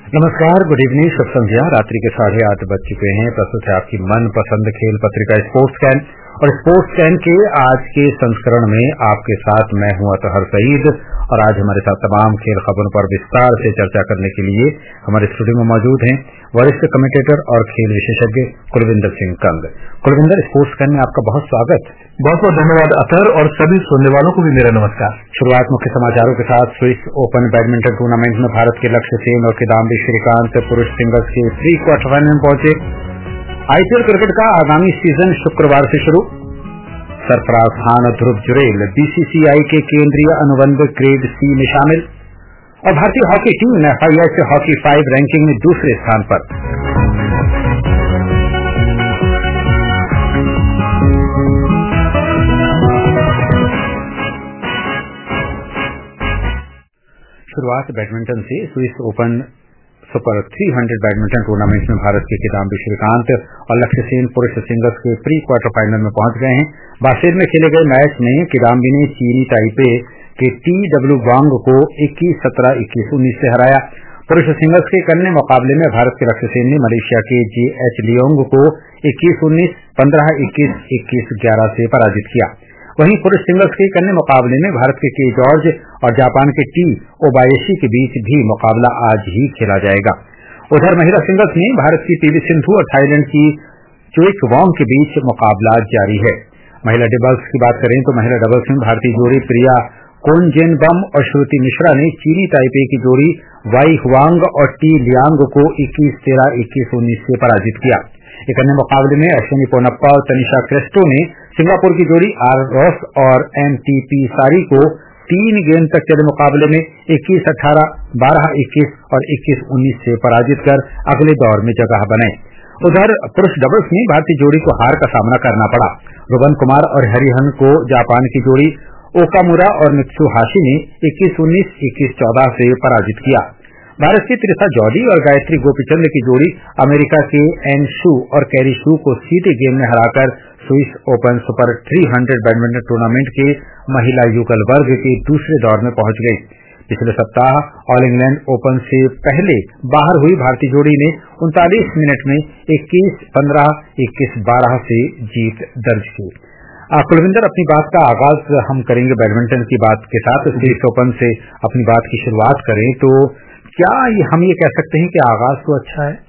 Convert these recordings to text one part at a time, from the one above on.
नमस्कार, good evening, शुभ संध्या। रात्रि के 8:30 बज चुके हैं। प्रस्तुत है आपकी मनपसंद खेल पत्रिका स्पोर्ट्स कैन। और स्पोर्ट्स कैन के आज के संस्करण में आपके साथ मैं हूं अतहर सईद। और आज हमारे साथ तमाम खेल खबरों पर विस्तार से चर्चा करने के लिए हमारे स्टूडियो में मौजूद हैं वरिष्ठ कमेंटेटर और खेल विशेषज्ञ कुलविंदर सिंह कंग। कुलविंदर, स्पोर्ट्स कैन में आपका बहुत स्वागत। बहुत बहुत धन्यवाद अतहर, और सभी सुनने वालों को भी मेरा नमस्कार। शुरुआत मुख्य समाचारों के साथ। स्विस ओपन बैडमिंटन टूर्नामेंट में भारत के लक्ष्य सेन और किदाम्बी श्रीकांत पुरुष सिंगल्स के प्री क्वार्टर फाइनल में पहुंचे। आईपीएल क्रिकेट का आगामी सीजन शुक्रवार से शुरू। सरफराज खान और ध्रुव जुरेल बीसीसीआई के केंद्रीय अनुबंध ग्रेड सी में शामिल। और भारतीय hockey team FIH hockey 5 ranking में दूसरे स्थान पर। शुरुआत बैडमिंटन से। Swiss open super 300 badminton tournament में भारत के किदाम्बी श्रीकांत और लक्ष्य सेन पुरुष सिंगल्स के प्री क्वार्टर फाइनल में पहुंच गए हैं। बासेल में खेले गए मैच में किदाम्बी ने चीनी ताइपे के TW वांग को 21-17, 21-19 से हराया। पुरुष सिंगल्स के अन्य मुकाबले में भारत के लक्ष्य सेन ने मलेशिया के JH लियोंग को 21-19, 15-21, 21-11 से पराजित किया। वहीं पुरुष सिंगल्स के अन्य मुकाबले में भारत के जॉर्ज और जापान के T ओबायाशी के बीच भी मुकाबला आज ही खेला जाएगा। उधर महिला सिंगल्स में भारत की PV सिंधु और थाईलैंड की चोइक वोंग के बीच मुकाबला जारी है। महिला डबल्स की बात करें तो महिला डबल्स में भारतीय जोड़ी प्रिया कोनजेनबम और श्रुति मिश्रा ने चीनी ताइपे की जोड़ी वाई हुआंग और T लियांग को 21-13, 21-19 से पराजित किया। एक अन्य मुकाबले में अश्विनी पोनप्पा और तनिषा क्रेस्टो ने सिंगापुर की जोड़ी आर रॉस और MTP सारी को 3 गेंद तक चले मुकाबले में 21-18, 12-21 और 21-19 से पराजित कर अगले दौर में जगह बनाई। उधर पुरुष डबल्स में भारतीय जोड़ी को हार का सामना करना पड़ा। रुबन कुमार और हरिहन को जापान की जोड़ी ओकामुरा और मित्सुहाशी ने 21-19, 21-14 से पराजित किया। भारत की त्रिशा जॉडी और गायत्री गोपीचंद की जोड़ी अमेरिका के एन शू और कैरी शू को सीधे गेम में हराकर Swiss open super 300 badminton tournament के महिला युगल वर्ग के दूसरे दौर में पहुंच गई। पिछले सप्ताह ऑल इंग्लैंड ओपन से पहले बाहर हुई भारतीय जोड़ी ने 39 मिनट में 21-15, 21-12 से जीत दर्ज की। कुलविंदर, अपनी बात का आगाज हम करेंगे बैडमिंटन की बात के साथ। स्विस ओपन से अपनी बात की शुरुआत करें तो क्या हम ये कह सकते हैं कि आगाज तो अच्छा है?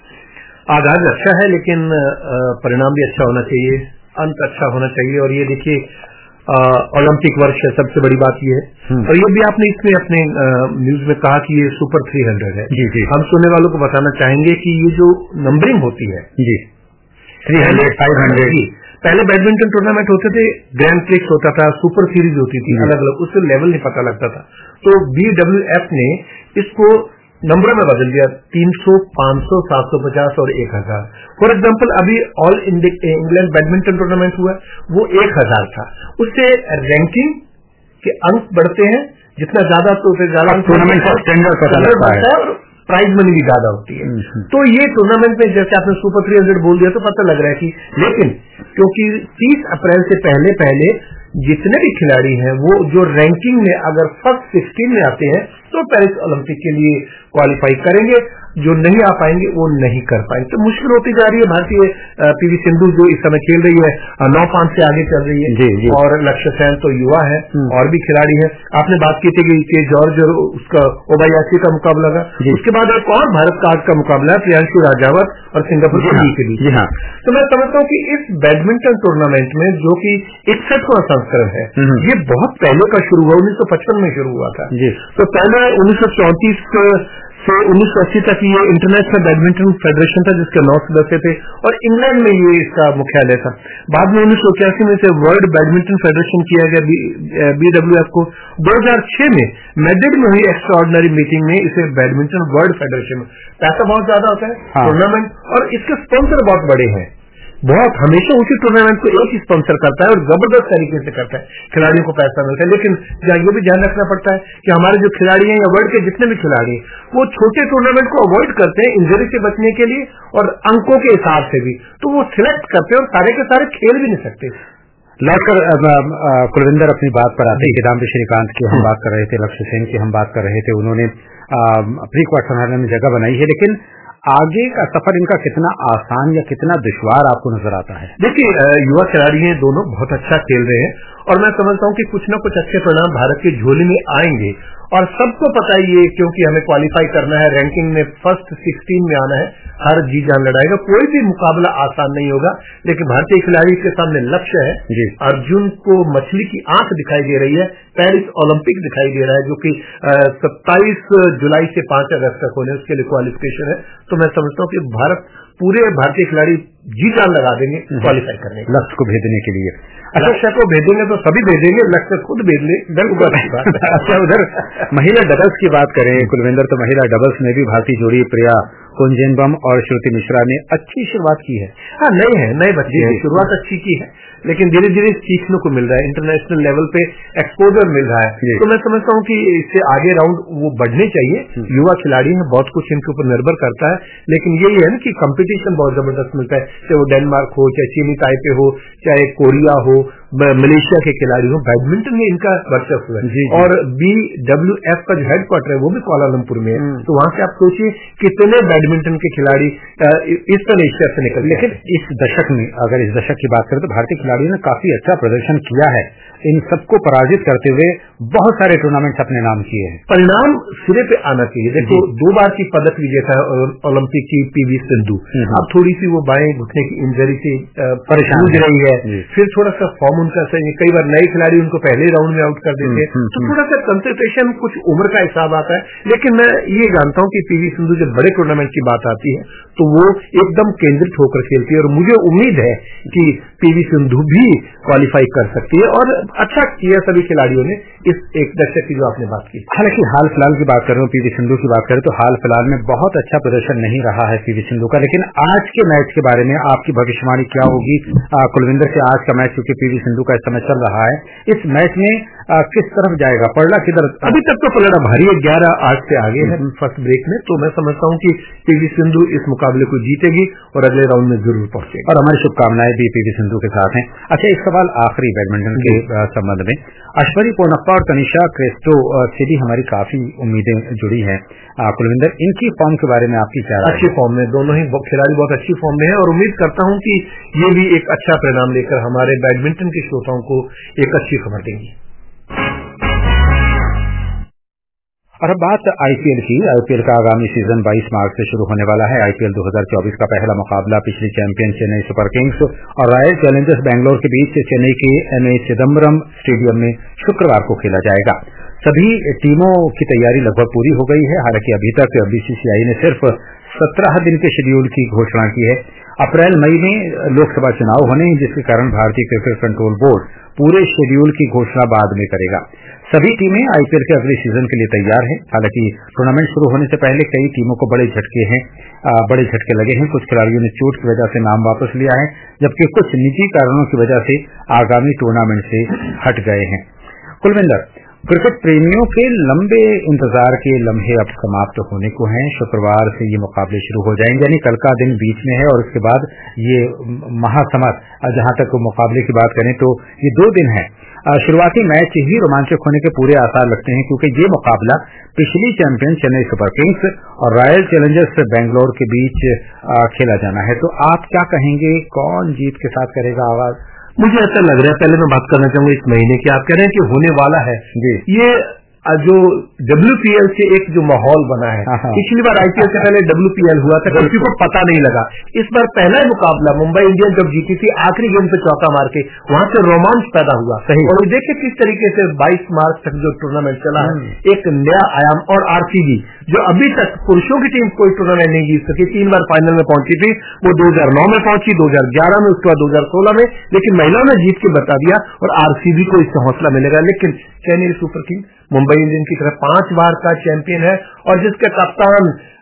आगाज अच्छा है, लेकिन परिणाम भी अच्छा होना चाहिए, अंत अच्छा होना चाहिए। और ये देखिए, ओलंपिक वर्ष है, सबसे बड़ी बात ये है। और ये भी आपने इसमें अपने न्यूज में कहा कि ये सुपर 300 है। जी जी। हम सुनने वालों को बताना चाहेंगे कि ये जो नंबरिंग होती है जी, 300, 500, पहले बैडमिंटन टूर्नामेंट होते थे, ग्रैंड प्रिक्स होता था, सुपर सीरीज होती थी, अलग अलग, उससे लेवल नहीं पता लगता था। तो BWF ने इसको नंबर में बदल दिया, 300, 500, 750 और 1000। फॉर एग्जांपल, अभी ऑल इंग्लैंड बैडमिंटन टूर्नामेंट हुआ, वो 1000 था। उससे रैंकिंग के अंक बढ़ते हैं, जितना ज्यादा तो फिर ज्यादा टूर्नामेंट का स्टैंडर्ड पता लगता है और प्राइज मनी भी ज्यादा होती है। तो ये टूर्नामेंट में जैसे आपने सुपर 300 बोल दिया तो पता लग रहा है कि, लेकिन क्योंकि 30 अप्रैल से पहले जितने भी खिलाड़ी हैं वो जो रैंकिंग में अगर फर्स्ट 16 में आते हैं तो पेरिस ओलंपिक के लिए क्वालिफाई करेंगे, जो नहीं आ पाएंगे वो नहीं कर पाएंगे। तो मुश्किल होती जा रही है। भारतीय PV सिंधु जो इस समय खेल रही है 9-5 से आगे चल रही है। जी, जी। और लक्ष्य सेन तो युवा है, और भी खिलाड़ी है। आपने बात की थी कि जॉर्ज और उसका ओबायाशी का मुकाबला था। उसके बाद एक और भारत का आज का मुकाबला है प्रियांशु राजावत और सिंगापुर के बीच। तो मैं समझता हूँ कि इस बैडमिंटन टूर्नामेंट में, जो कि 61वां संस्करण है, ये बहुत पहले का शुरू हुआ, 1955 में शुरू हुआ था। तो पहले 1934 से 1980 तक ये इंटरनेशनल बैडमिंटन फेडरेशन था, जिसके 9 सदस्य थे, और इंग्लैंड में ये इसका मुख्यालय था। बाद में 1981 में इसे वर्ल्ड बैडमिंटन फेडरेशन किया गया, BWF को। 2006 में मैड्रिड में हुई एक्स्ट्राऑर्डिनरी मीटिंग में इसे बैडमिंटन वर्ल्ड फेडरेशन। पैसा बहुत ज्यादा होता है टूर्नामेंट, और इसके स्पॉन्सर बहुत बड़े हैं। बहुत हमेशा उसी टूर्नामेंट को एक ही स्पॉन्सर करता है और जबरदस्त तरीके से करता है, खिलाड़ियों को पैसा मिलता है। लेकिन ये भी ध्यान रखना पड़ता है कि हमारे जो खिलाड़ी हैं या वर्ल्ड के जितने भी खिलाड़ी हैं वो छोटे टूर्नामेंट को अवॉइड करते हैं इंजरी से बचने के लिए और अंकों के हिसाब से भी, तो वो सिलेक्ट करते हैं और सारे के सारे खेल भी नहीं सकते। लौटकर कुलविंदर अपनी बात पर आते हैं। किदाम्बी श्रीकांत की हम बात कर रहे थे, लक्ष्य सेन की हम बात कर रहे थे। उन्होंने प्री क्वार्टर फाइनल में जगह बनाई है, लेकिन आगे का सफर इनका कितना आसान या कितना दुश्वार आपको नजर आता है? देखिए, युवा खिलाड़ी हैं, दोनों बहुत अच्छा खेल रहे हैं और मैं समझता हूं कि कुछ न कुछ अच्छे परिणाम भारत के झोली में आएंगे। और सबको पता ही है, क्योंकि हमें क्वालिफाई करना है, रैंकिंग में फर्स्ट 16 में आना है, हर जी जान लड़ाएगा। कोई भी मुकाबला आसान नहीं होगा, लेकिन भारतीय खिलाड़ी के सामने लक्ष्य है। अर्जुन को मछली की आंख दिखाई दे रही है, पेरिस ओलंपिक दिखाई दे रहा है, जो कि 27 जुलाई से 5 अगस्त तक होने, उसके लिए क्वालिफिकेशन है। तो मैं समझता हूं कि पूरे भारतीय खिलाड़ी जी जान लगा देंगे क्वालिफाई करने के लक्ष्य को भेजने के लिए। लक्ष्य को भेजेंगे तो सभी भेजेंगे, लक्ष्य खुद भेज ले। अच्छा, उधर महिला डबल्स की बात करें कुलविंदर, तो महिला डबल्स में भी भारतीय जोड़ी प्रिया कुंजेनबम और श्रुति मिश्रा ने अच्छी शुरुआत की है। हाँ, नए बच्चे हैं, शुरुआत अच्छी की है, लेकिन धीरे धीरे सीखने को मिल रहा है, इंटरनेशनल लेवल पे एक्सपोजर मिल रहा है। तो मैं समझता हूँ कि इससे आगे राउंड वो बढ़ने चाहिए। युवा खिलाड़ी हैं, बहुत कुछ इनके ऊपर निर्भर करता है, लेकिन यही है ना कि कंपटीशन बहुत जबरदस्त मिलता है, चाहे वो डेनमार्क हो, चाहे चीनी ताइपे हो, चाहे कोरिया हो, मलेशिया के खिलाड़ी हो। बैडमिंटन में इनका वर्चस्व है और BWF का जो हेडक्वार्टर है वो भी कुआलालंपुर में है। तो वहां से आप सोचिए कितने बैडमिंटन के खिलाड़ी ईस्टर्न एशिया से निकल। लेकिन इस दशक में, अगर इस दशक की बात करें, तो भारतीय खिलाड़ियों ने काफी अच्छा प्रदर्शन किया है, इन सबको पराजित करते हुए बहुत सारे टूर्नामेंट्स अपने नाम किए हैं। परिणाम सिरे पे आना चाहिए। देखो, 2 बार की पदक विजेता है ओलंपिक की PV सिंधु। अब थोड़ी सी वो बाएं घुटने की इंजरी से परेशान हो रही है, फिर थोड़ा सा फॉर्म उनका सही। कई बार नए खिलाड़ी उनको पहले राउंड में आउट कर देते हैं, तो थोड़ा सा कंसंट्रेशन, कुछ उम्र का हिसाब आता है। लेकिन मैं ये जानता हूं कि PV सिंधु जब बड़े टूर्नामेंट की बात आती है तो वो एकदम केंद्रित होकर खेलती है और मुझे उम्मीद है कि PV सिंधु भी क्वालिफाई कर सकती है। और अच्छा किया सभी खिलाड़ियों ने इस एक दशक की जो आपने बात की। हालांकि हाल फिलहाल की बात करें, PV सिंधु की बात करें, तो हाल फिलहाल में बहुत अच्छा प्रदर्शन नहीं रहा है PV सिंधु का। लेकिन आज के मैच के बारे में आपकी भविष्यवाणी क्या होगी कुलविंदर से? आज का मैच, क्योंकि PV सिंधु का इस समय चल रहा है, इस मैच में किस तरफ जाएगा, पलड़ा किधर? अभी तक तो पलड़ा भारी है, 11-8 से आगे है फर्स्ट ब्रेक में। तो मैं समझता हूं कि PV सिंधु इस मुकाबले को जीतेगी और अगले राउंड में जरूर पहुंचेगी, और हमारी शुभकामनाएं भी PV सिंधु के साथ हैं। अच्छा, एक सवाल आखिरी बैडमिंटन के संबंध में, अश्वनी पोनप्पा और तनिषा क्रेस्टो से भी हमारी काफी उम्मीदें जुड़ी हैं। कुलविंदर, इनकी फॉर्म के बारे में आपकी क्या राय? अच्छी फॉर्म में, दोनों ही खिलाड़ी बहुत अच्छी फॉर्म में है और उम्मीद करता हूं कि ये भी एक अच्छा परिणाम लेकर हमारे बैडमिंटन के श्रोताओं को एक अच्छी खबर देंगी। और अब बात IPL की। IPL का आगामी सीजन 22 मार्च से शुरू होने वाला है। IPL 2024 का पहला मुकाबला पिछली चैंपियन चेन्नई सुपर किंग्स और रॉयल चैलेंजर्स बैंगलोर के बीच चेन्नई के MA चिदम्बरम स्टेडियम में शुक्रवार को खेला जाएगा। सभी टीमों की तैयारी लगभग पूरी हो गई है। हालांकि अभी तक BCCI ने सिर्फ 17 दिन के शेड्यूल की घोषणा की है। अप्रैल-मई में लोकसभा चुनाव होने हैं, जिसके कारण भारतीय क्रिकेट कंट्रोल बोर्ड पूरे शेड्यूल की घोषणा बाद में करेगा। सभी टीमें IPL के अगले सीजन के लिए तैयार हैं। हालांकि टूर्नामेंट शुरू होने से पहले कई टीमों को बड़े झटके लगे हैं। कुछ खिलाड़ियों ने चोट की वजह से नाम वापस लिया है, जबकि कुछ निजी कारणों की वजह से आगामी टूर्नामेंट से हट गए हैं। कुलविंदर, क्रिकेट प्रेमियों के लंबे इंतजार के लम्हे अब समाप्त होने को हैं। शुक्रवार से ये मुकाबले शुरू हो जाएंगे, यानी कल का दिन बीच में है और उसके बाद ये महासमर, जहां तक मुकाबले की बात करें तो ये 2 दिन है। शुरुआती मैच ही रोमांचक होने के पूरे आसार लगते हैं, क्योंकि ये मुकाबला पिछली चैंपियन चेन्नई सुपर किंग्स और रॉयल चैलेंजर्स बैंगलोर के बीच खेला जाना है। तो आप क्या कहेंगे, कौन जीत के साथ करेगा आगाज? मुझे ऐसा लग रहा है, पहले मैं बात करना चाहूंगा इस महीने की। आप कह रहे हैं कि होने वाला है ये जो WPL से एक जो माहौल बना है, पिछली बार IPL से पहले WPL हुआ था, किसी को पता नहीं लगा। इस बार पहला मुकाबला मुंबई इंडियंस जब जीती थी आखिरी गेंद पे चौका मार के, वहां से रोमांच पैदा हुआ। और देखिए किस तरीके से 22 मार्च तक जो टूर्नामेंट चला है, एक नया आयाम। और RCB जो अभी तक पुरुषों की टीम कोई टूर्नामेंट नहीं जीत सकी, 3 बार फाइनल में पहुंची थी, वो 2009 में पहुंची, 2011 में, उसके बाद 2016 में, लेकिन महिलाओं ने जीत के बता दिया और RCB को इससे हौसला मिलेगा। लेकिन Chennai super kings Mumbai Indians की तरह 5 बार का चैंपियन है और जिसके कप्तान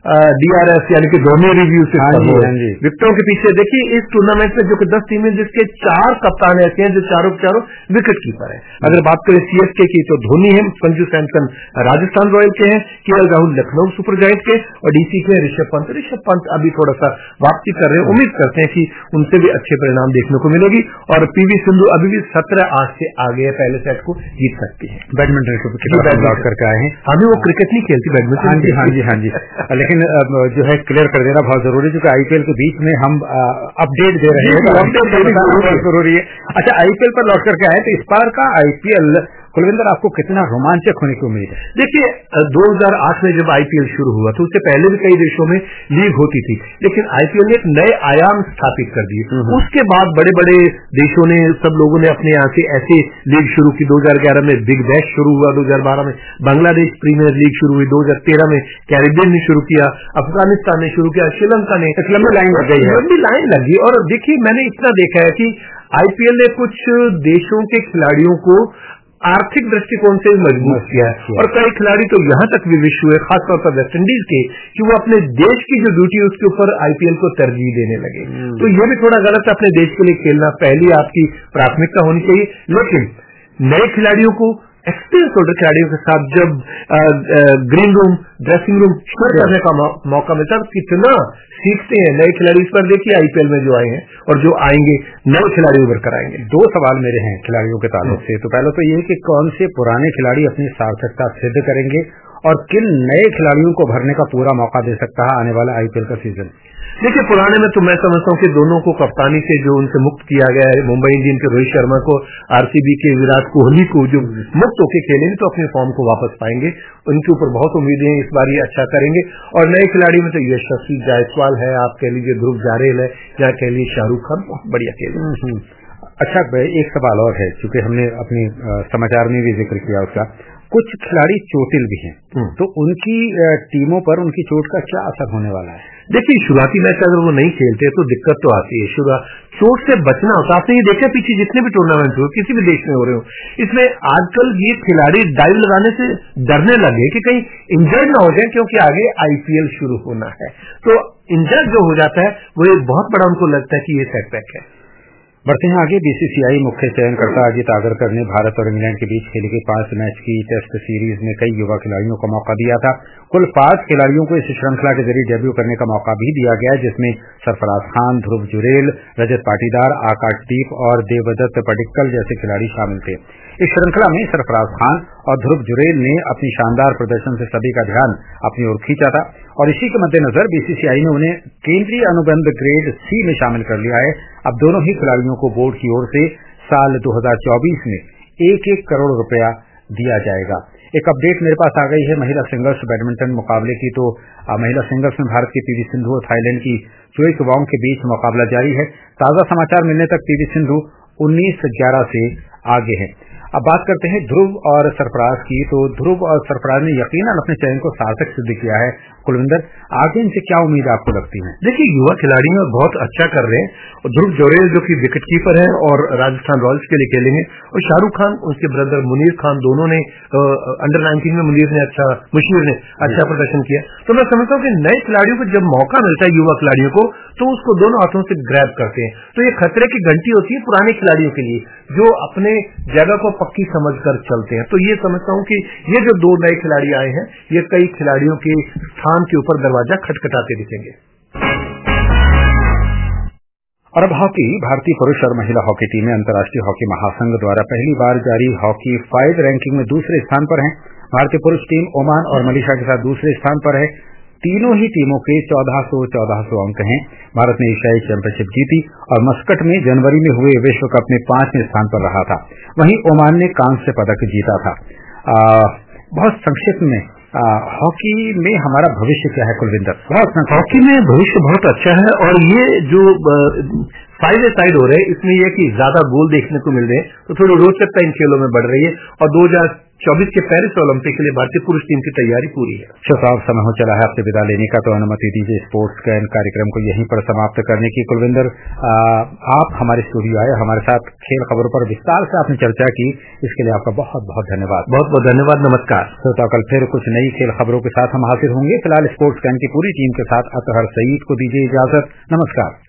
DRS यानी कि धोनी रिव्यू सिस्टम हो। विकेटों के पीछे देखिए इस टूर्नामेंट में जो कि 10 टीमें जिसके 4 कप्तान ऐसे हैं जो चारों के चारों विकेट कीपर है। अगर बात करें CSK की तो धोनी है, संजू सैमसन राजस्थान रॉयल के हैं, KL Rahul Lucknow super giant के और DC के ऋषभ पंत अभी थोड़ा सा वापसी कर रहे हैं। उम्मीद करते हैं कि उनसे भी अच्छे परिणाम देखने को मिलेगी और PV सिंधु अभी भी 17-8 से आगे है, पहले सेट को जीत सकती है। बैडमिंटन लौट करके आए हैं। हमें वो क्रिकेट नहीं खेलती बैडमिंटन। हाँ जी लेकिन जो है क्लियर कर देना बहुत जरूरी है क्योंकि IPL के बीच में हम अपडेट दे रहे हैं, अपडेट बहुत जरूरी है। अच्छा, IPL पर लौट करके आए तो इस बार का IPL कुलविंदर आपको कितना रोमांचक होने की उम्मीद है? देखिए 2008 में जब IPL शुरू हुआ तो उससे पहले भी कई देशों में लीग होती थी, लेकिन IPL ने एक नए आयाम स्थापित कर दिए। उसके बाद बड़े बड़े देशों ने, सब लोगों ने अपने यहाँ से ऐसे लीग शुरू की। 2011 में बिग बैश शुरू हुआ, 2012 में बांग्लादेश प्रीमियर लीग शुरू हुई, 2013 में कैरिबियन ने शुरू किया, अफगानिस्तान ने शुरू किया, श्रीलंका ने, लंबी लाइन लग गई है। लंबी लाइन लगी। और देखिए मैंने इतना देखा है कि IPL ने कुछ देशों के खिलाड़ियों को आर्थिक दृष्टिकोण से मजबूत किया है और कई खिलाड़ी तो यहाँ तक भी विश्व हुए, खासतौर पर वेस्टइंडीज के, कि वो अपने देश की जो ड्यूटी है उसके ऊपर IPL को तरजीह देने लगे। तो ये भी थोड़ा गलत है। अपने देश के लिए खेलना पहली आपकी प्राथमिकता होनी चाहिए, लेकिन नए खिलाड़ियों को, एक्सपीरियंस होल्डर खिलाड़ियों के साथ जब green room, dressing room share करने का मौका मिलता है, कितना सीखते हैं नए खिलाड़ी। इस पर देखिए IPL में जो आए हैं और जो आएंगे नए खिलाड़ी उभर कर आएंगे। 2 सवाल मेरे हैं खिलाड़ियों के ताल्लुक से। तो पहले तो ये कि कौन से पुराने खिलाड़ी अपनी सार्थकता सिद्ध करेंगे और किन नए खिलाड़ियों को भरने का पूरा मौका दे सकता है आने वाला IPL का सीजन? देखिए पुराने में तो मैं समझता हूँ कि दोनों को कप्तानी से जो उनसे मुक्त किया गया है, मुंबई इंडियंस के रोहित शर्मा को, RCB के विराट कोहली को, जो मुक्त होकर खेलेंगे तो अपने फॉर्म को वापस पाएंगे। उनके ऊपर बहुत उम्मीदें हैं, इस बार ये अच्छा करेंगे। और नए खिलाड़ी में तो यशस्वी जायसवाल है, आप कह लीजिए ध्रुव जारेल है, या कह लीजिए शाहरुख खान, बहुत बढ़िया खेले। अच्छा, एक सवाल और है, चूंकि हमने अपने समाचार में भी जिक्र किया उसका, कुछ खिलाड़ी चोटिल भी हैं, तो उनकी टीमों पर उनकी चोट का क्या असर होने वाला है? देखिए शुरुआती मैच अगर वो नहीं खेलते तो दिक्कत तो आती है। चोट से बचना होता है। आपने ये देखा पीछे जितने भी टूर्नामेंट हो, किसी भी देश में हो रहे हो, इसमें आजकल ये खिलाड़ी डाइव लगाने से डरने लगे कि कहीं इंजर्ड ना हो जाए, क्योंकि आगे IPL शुरू होना है। तो इंजर्ड जो हो जाता है वो एक बहुत बड़ा उनको लगता है कि ये सेटबैक है। बढ़ते हैं आगे। BCCI मुख्य चयनकर्ता अजित आगरकर ने भारत और इंग्लैंड के बीच खेली गई 5 मैच की टेस्ट सीरीज में कई युवा खिलाड़ियों को मौका दिया था। कुल 5 खिलाड़ियों को इस श्रृंखला के जरिए डेब्यू करने का मौका भी दिया गया, जिसमें सरफराज खान, ध्रुव जुरेल, रजत पाटीदार, आकाशदीप और देवदत्त पडिक्कल जैसे खिलाड़ी शामिल थे। इस श्रृंखला में सरफराज खान और ध्रुव जुरेल ने अपनी शानदार प्रदर्शन से सभी का ध्यान अपनी ओर खींचा था और इसी के मद्देनजर BCCI ने उन्हें केंद्रीय अनुबंध ग्रेड C में शामिल कर लिया है। अब दोनों ही खिलाड़ियों को बोर्ड की ओर से साल 2024 में 1-1 करोड़ रुपया दिया जाएगा। एक अपडेट मेरे पास आ गई है महिला सिंगल्स बैडमिंटन मुकाबले की। तो महिला सिंगल्स में भारत की PV सिंधु और थाईलैंड की चोई कुवांग के बीच मुकाबला जारी है। ताजा समाचार मिलने तक PV सिंधु 19-11 से आगे है। अब बात करते हैं ध्रुव और सरफराज की। तो ध्रुव और सरफराज ने यकीनन अपने चयन को सार्थक सिद्ध किया है। कुलविंदर, आगे इनसे क्या उम्मीद आपको लगती है? देखिए युवा खिलाड़ी हैं और बहुत अच्छा कर रहे हैं। और ध्रुव जुरेल जो कि विकेट कीपर है और राजस्थान रॉयल्स के लिए खेलेंगे, और शाहरुख खान, उसके ब्रदर मुनीर खान, दोनों ने अंडर 19 में मुशीर ने अच्छा प्रदर्शन किया। तो मैं समझता हूँ कि नए खिलाड़ियों को जब मौका मिलता है, युवा खिलाड़ियों को, तो उसको दोनों हाथों से ग्रैब करते हैं। तो ये खतरे की घंटी होती है पुराने खिलाड़ियों के लिए, जो अपने जगह को पक्की समझकर चलते हैं। तो ये समझता हूँ कि ये जो 2 नए खिलाड़ी आए हैं, ये कई खिलाड़ियों के स्थान के ऊपर दरवाजा खटखटाते दिखेंगे। और अब हॉकी। भारतीय पुरुष और महिला हॉकी टीमें अंतर्राष्ट्रीय हॉकी महासंघ द्वारा पहली बार जारी हॉकी 5 रैंकिंग में दूसरे स्थान पर है। भारतीय पुरुष टीम ओमान और मलेशिया के साथ दूसरे स्थान पर है। तीनों ही टीमों के 1400 अंक हैं। भारत ने एशियाई चैंपियनशिप जीती और मस्कट में जनवरी में हुए विश्व कप में 5वें स्थान पर रहा था। वहीं ओमान ने कांस्य पदक जीता था। बहुत संक्षिप्त में हॉकी में हमारा भविष्य क्या है कुलविंदर? हॉकी में भविष्य बहुत अच्छा है और ये जो फाइव ए साइड हो रहे हैं। इसमें यह कि ज्यादा गोल देखने को मिल रहे हैं, तो थोड़ी रोचकता इन खेलों में बढ़ रही है। और 2024 के पेरिस ओलंपिक के लिए भारतीय पुरुष टीम की तैयारी पूरी है। साहब, समय हो चला है आपसे विदा लेने का, तो अनुमति दीजिए स्पोर्ट्स कैन कार्यक्रम को यहीं पर समाप्त करने की। कुलविंदर, आप हमारे स्टूडियो आए, हमारे साथ खेल खबरों पर विस्तार से आपने चर्चा की, इसके लिए आपका बहुत बहुत धन्यवाद। बहुत बहुत धन्यवाद, नमस्कार। तो कल फिर कुछ नई खेल खबरों के साथ हम हाजिर होंगे। फिलहाल स्पोर्ट्स कैन की पूरी टीम के साथ अतहर सईद को दीजिए इजाजत। नमस्कार।